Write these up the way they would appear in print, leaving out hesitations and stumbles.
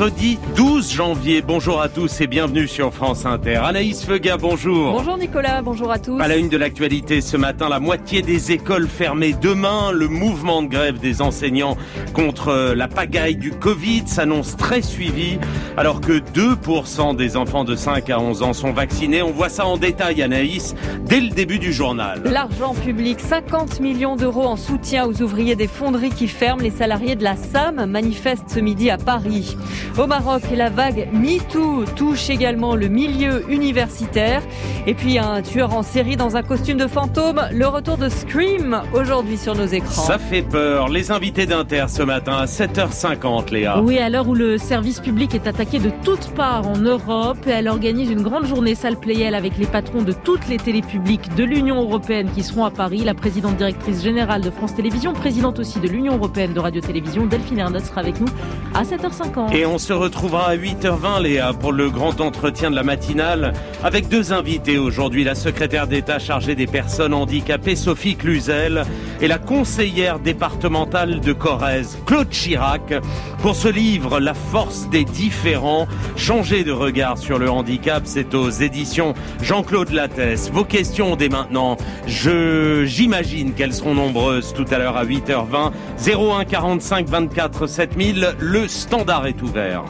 mercredi 12 janvier. Bonjour à tous et bienvenue sur France Inter. Anaïs Feuga, bonjour. Bonjour Nicolas, bonjour à tous. À la une de l'actualité ce matin, la moitié des écoles fermées demain. Le mouvement de grève des enseignants contre la pagaille du Covid s'annonce très suivi, alors que 2% des enfants de 5 à 11 ans sont vaccinés. On voit ça en détail, Anaïs, dès le début du journal. L'argent public, 50 millions d'euros en soutien aux ouvriers des fonderies qui ferment. Les salariés de la SAM manifestent ce midi à Paris. Au Maroc, la vague MeToo touche également le milieu universitaire. Et puis un tueur en série dans un costume de fantôme. Le retour de Scream aujourd'hui sur nos écrans. Ça fait peur. Les invités d'Inter ce matin à 7h50, Léa. Oui, à l'heure où le service public est attaqué de toutes parts en Europe, elle organise une grande journée salle Playel avec les patrons de toutes les télés publiques de l'Union européenne qui seront à Paris. La présidente directrice générale de France Télévisions, présidente aussi de l'Union européenne de radio-télévision, Delphine Ernotte sera avec nous à 7h50. Et on se retrouvera à 8h20, Léa, pour le grand entretien de la matinale avec deux invités aujourd'hui. La secrétaire d'État chargée des personnes handicapées, Sophie Cluzel, et la conseillère départementale de Corrèze, Claude Chirac, pour ce livre La force des différents. Changer de regard sur le handicap, c'est aux éditions Jean-Claude Lattès. Vos questions dès maintenant, j'imagine qu'elles seront nombreuses tout à l'heure à 8h20. 01 45 24 7000, le standard est ouvert.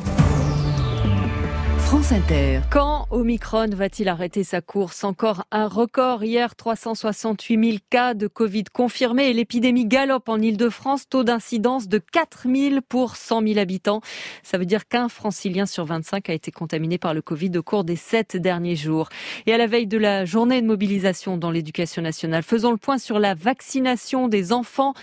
France Inter. Quand Omicron va-t-il arrêter sa course? Encore un record hier, 368 000 cas de Covid confirmés et l'épidémie galope en Ile-de-France. Taux d'incidence de 4 000 pour 100 000 habitants. Ça veut dire qu'un francilien sur 25 a été contaminé par le Covid au cours des 7 derniers jours. Et à la veille de la journée de mobilisation dans l'éducation nationale, faisons le point sur la vaccination des enfants.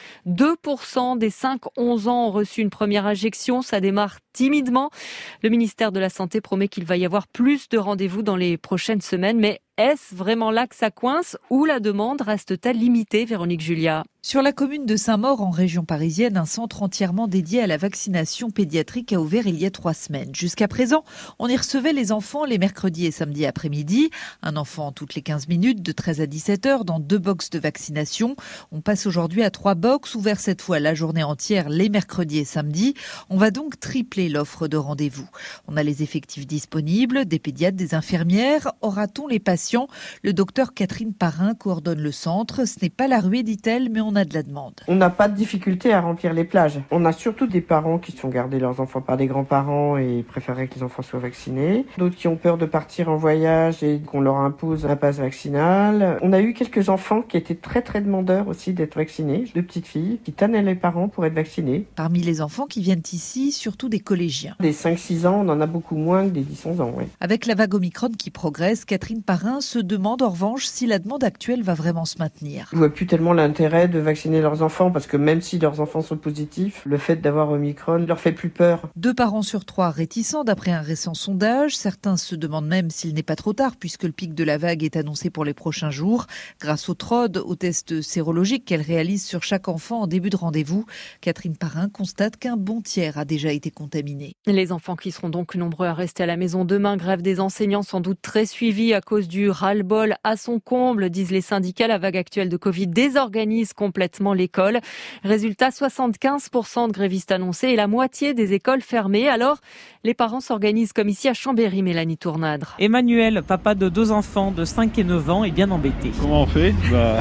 2% des 5-11 ans ont reçu une première injection. Ça démarre timidement. Le ministère de la Santé promet qu'il va y avoir plus de rendez-vous dans les prochaines semaines, mais est-ce vraiment là que ça coince ou la demande reste-t-elle limitée, Véronique Julia? Sur la commune de Saint-Maur, en région parisienne, un centre entièrement dédié à la vaccination pédiatrique a ouvert il y a 3 semaines. Jusqu'à présent, on y recevait les enfants les mercredis et samedis après-midi. Un enfant toutes les 15 minutes, de 13 à 17 heures, dans 2 box de vaccination. On passe aujourd'hui à 3 box, ouverts cette fois la journée entière, les mercredis et samedis. On va donc tripler l'offre de rendez-vous. On a les effectifs disponibles, des pédiatres, des infirmières. Aura-t-on les patients? Le docteur Catherine Parrain coordonne le centre. Ce n'est pas la ruée, dit-elle, mais on a de la demande. On n'a pas de difficulté à remplir les plages. On a surtout des parents qui se font garder leurs enfants par des grands-parents et préféraient que les enfants soient vaccinés. D'autres qui ont peur de partir en voyage et qu'on leur impose un passe vaccinal. On a eu quelques enfants qui étaient très très demandeurs aussi d'être vaccinés. 2 petites filles qui tannaient les parents pour être vaccinés. Parmi les enfants qui viennent ici, surtout des collégiens. Des 5-6 ans, on en a beaucoup moins que des 10-11 ans. Ouais. Avec la vague Omicron qui progresse, Catherine Parrain se demande en revanche si la demande actuelle va vraiment se maintenir. Je vois plus tellement l'intérêt de vacciner leurs enfants parce que même si leurs enfants sont positifs, le fait d'avoir Omicron leur fait plus peur. 2 parents sur 3 réticents d'après un récent sondage. Certains se demandent même s'il n'est pas trop tard puisque le pic de la vague est annoncé pour les prochains jours. Grâce au TROD, au test sérologique qu'elle réalise sur chaque enfant en début de rendez-vous, Catherine Parrain constate qu'un bon tiers a déjà été contaminé. Les enfants qui seront donc nombreux à rester à la maison demain, grève des enseignants sans doute très suivie à cause du ras-le-bol à son comble, disent les syndicats. La vague actuelle de Covid désorganise complètement l'école. Résultat, 75% de grévistes annoncés et la moitié des écoles fermées. Alors, les parents s'organisent comme ici à Chambéry, Mélanie Tournadre. Emmanuel, papa de 2 enfants de 5 et 9 ans, est bien embêté. Comment on fait?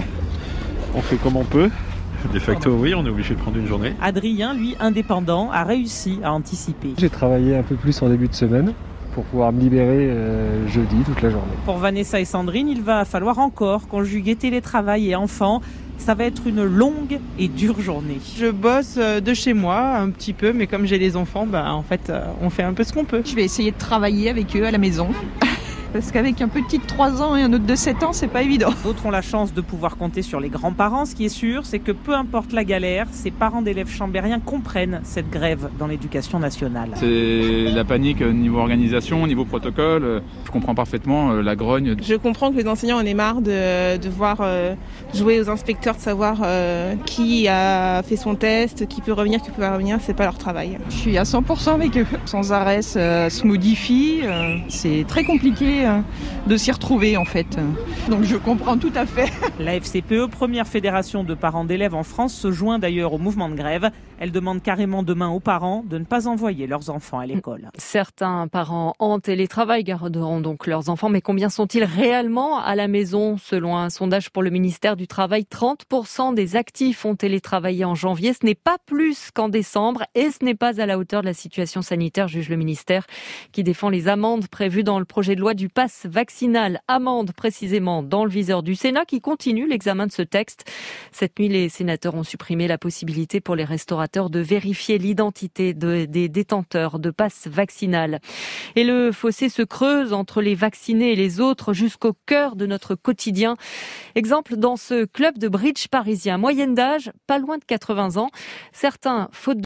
On fait comme on peut. De facto, oui, on est obligé de prendre une journée. Adrien, lui, indépendant, a réussi à anticiper. J'ai travaillé un peu plus en début de semaine pour pouvoir me libérer jeudi toute la journée. Pour Vanessa et Sandrine, il va falloir encore conjuguer télétravail et enfants. Ça va être une longue et dure journée. Je bosse de chez moi un petit peu, mais comme j'ai les enfants, en fait, on fait un peu ce qu'on peut. Je vais essayer de travailler avec eux à la maison. Parce qu'avec un petit de 3 ans et un autre de 7 ans, c'est pas évident. D'autres ont la chance de pouvoir compter sur les grands-parents. Ce qui est sûr, c'est que peu importe la galère, ces parents d'élèves chambériens comprennent cette grève dans l'éducation nationale. C'est la panique niveau organisation, niveau protocole. Je comprends parfaitement la grogne. Je comprends que les enseignants en aient marre de voir jouer aux inspecteurs, de savoir qui a fait son test, qui peut revenir, qui peut pas revenir. C'est pas leur travail. Je suis à 100% avec eux. Sans arrêt, ça se modifie. C'est très compliqué de s'y retrouver en fait. Donc je comprends tout à fait. La FCPE, première fédération de parents d'élèves en France, se joint d'ailleurs au mouvement de grève. Elle demande carrément demain aux parents de ne pas envoyer leurs enfants à l'école. Certains parents en télétravail garderont donc leurs enfants, mais combien sont-ils réellement à la maison? Selon un sondage pour le ministère du Travail, 30% des actifs ont télétravaillé en janvier. Ce n'est pas plus qu'en décembre et ce n'est pas à la hauteur de la situation sanitaire, juge le ministère, qui défend les amendes prévues dans le projet de loi du pass vaccinal. Amendes précisément dans le viseur du Sénat qui continue l'examen de ce texte. Cette nuit, les sénateurs ont supprimé la possibilité pour les restaurateurs de vérifier l'identité des détenteurs de pass vaccinal. Et le fossé se creuse entre les vaccinés et les autres jusqu'au cœur de notre quotidien. Exemple dans ce club de bridge parisien. Moyenne d'âge, pas loin de 80 ans. Certains, faute